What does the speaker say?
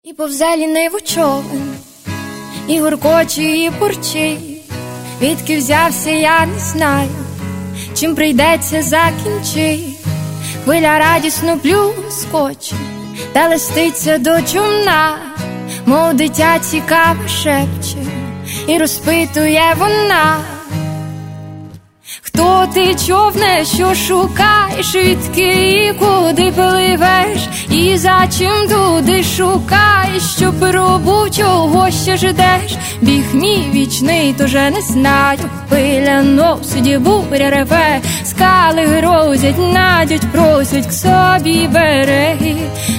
І повзе ліниву човен, і гуркоче, і бурчить. Відки взявся, я не знаю, чим прийдеться закінчить. Хвиля радісно плюскоче, та листиться до човна, мов дитя цікаво шепче, і розпитує вона. Хто ти, човне, що шукаєш, відки і куди пливеш, і за чим туди шукаєш, що пробу чого ще ждеш? Біг мій вічний, тоже не знаю, хвиля носить, буря реве, скали грозять, надять, просять к собі береги.